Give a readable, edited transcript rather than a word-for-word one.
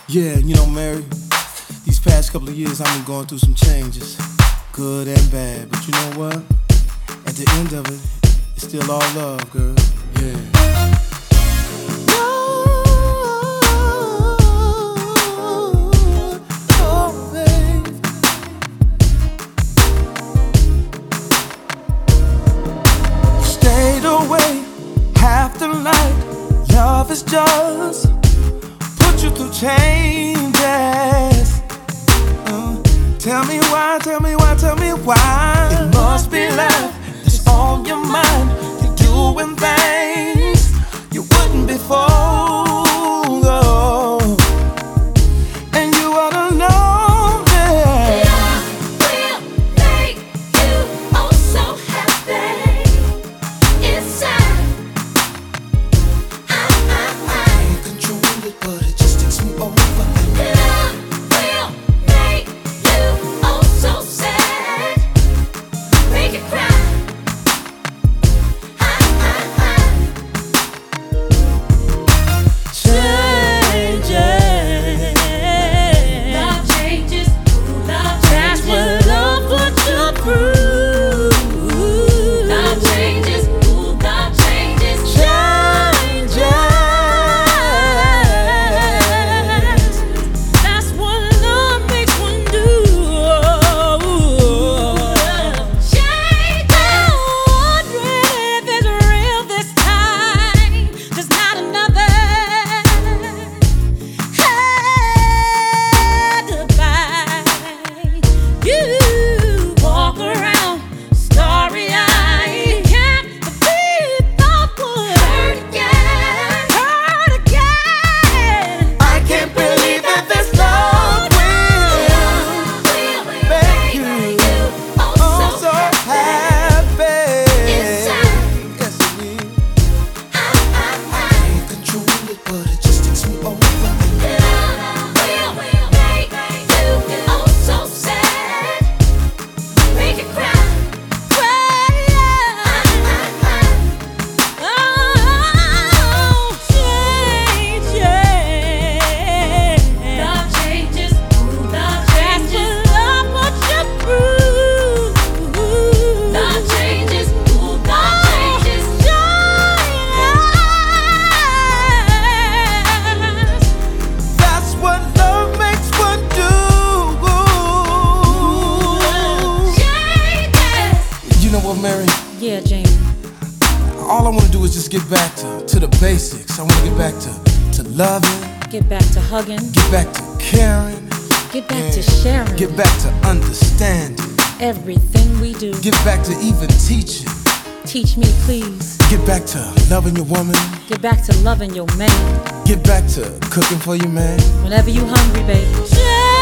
Yeah, you know, Mary, these past couple of years I've been going through some changes, good and bad. But you know what? At the end of it, it's still all love, girl. Yeah. Away half the night, love is just put you through changes. Tell me why, tell me why, tell me why. It must be love that's on your mind. You're doing things you wouldn't before. And you ought to know that love will make you oh so happy. But it just takes me over. Love will make you oh so sad, make it cry. Changes. Love changes. Love That's changes. what love puts you through. Love changes. Love changes. Changes. That's what love makes one do. Changes. Wondering if it's real this time. Just not another goodbye. You walk around starry-eyed. Can't believe thought would Hurt again. hurt again. I can't believe that this love will make you oh so happy. Inside. Yes, it will. Can't control it, but it just takes me over. Love will make you oh so sad, make it cry. Love changes. Love changes. Love changes. Love changes. That's what love makes one do. Changes. You know what, Mary? Yeah, Jamie. All I want to do is just get back to the basics. I want to get back to loving, Get back to hugging. get back to caring, Get back to and sharing. get back to understanding, everything we do. get back to even teaching, Teach me, please. get back to loving your woman, Get back to loving your man. get back to cooking for your man. Whenever you hungry, baby.